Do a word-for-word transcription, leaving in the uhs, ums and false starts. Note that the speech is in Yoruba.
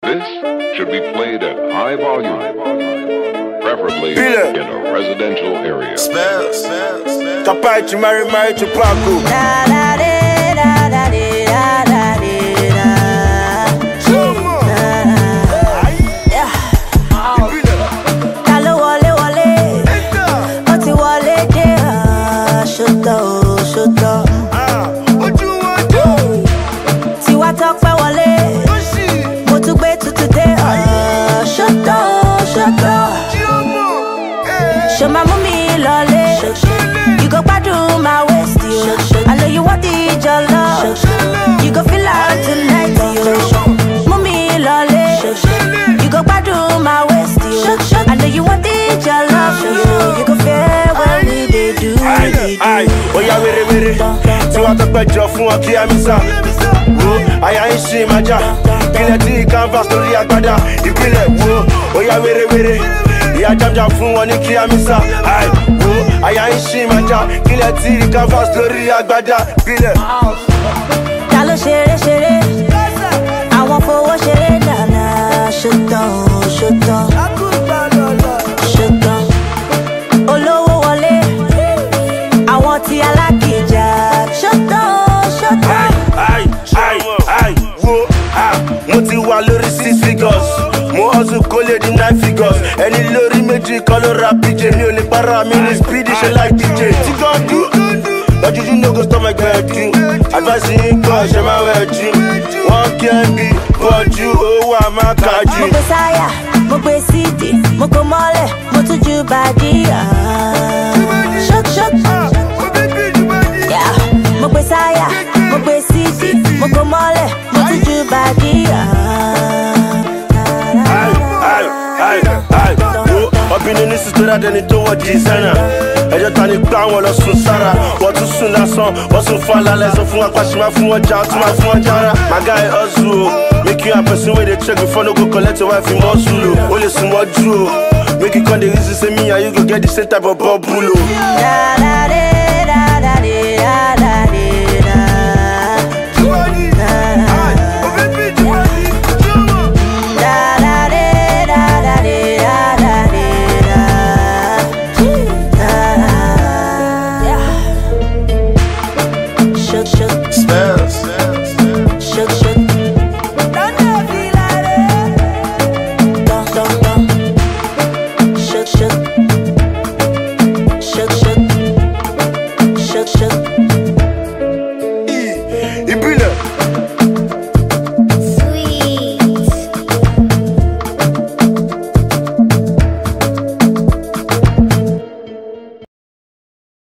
This should be played at high volume, preferably in a residential area. Spell, spell, spell. Capaci, Mary, Mary, Chupacu. Da da da da da da da da. Kalo wale wale, oti wale de. Shota o shota. Tiwa talk pa wale. Motu gbe tutu de. Shota o shota. Show my mommy lolly. You go gbadun my waist, yo. I know you want it, your love. You go feel out tonight, yo. Mommy lolly. You go gbadun my waist, yo. I know you want it, your love, yo. You go feel when we dey do it. Aye, oh yeah, were were. Tiwa talk pa jo fun o ki amisa. Wo, aya yin si maja. Kile ti canvas lórí agbada. Ìpínlẹ̀ wo, oh yeah, were were. Yeah, jam jam fun won ni ki amisa. Aye, wo, aya yin si maja. Kile ti canvas lórí agbada. Ìpínlẹ̀. Ta ló ṣeré ṣeré, àwọn fowó ṣeré dáná. Ṣetán o, ṣetán, ṣetán. Olówó wọlé, àwọn tí alákìjà. Ṣetán o, ṣetán. Aye, aye, aye, wo, ah, mo ti wà lórí six figures. Mo hustle kólé di nine figures. Ẹni lórí méjì kan ló ra P J. Mi ò lè para mi ní speedy ṣe like D J. Tí kan dú, lọ́jú you no go stop my gbẹ̀dú. Advice yín kọ́ ṣe máa wẹ̀ jù. Wọ́n kí ẹ bí bọ́jú owó àmàkàjù. Mo gbé sáyà, mo gbé sídì, mo kò mọ́lẹ̀, mo tún ju bàdí. Ṣọ́k ṣọ́k. Yeah. Mo gbé sáyà, mo gbé sídì, mo kò mọ́lẹ̀, mo tún ju bàdí. Obìnrin ní sísọ́dá dẹni tó wọ designer. Ẹjọ́ ta ni gbá wọn lọ sùn sára. Wọ́n tún sùn lásán, wọ́n sùn fún alálẹ̀. Sọ fún apá ṣe máa fún wọn já, tún máa fún wọn jára. My guy hustle o, make you a person wey dey check before no go collect your wife in muscle o. O lè sùn mọ́jú o, make you come dey reason say me and you go get the same type of bubble o. Da da da da da da da.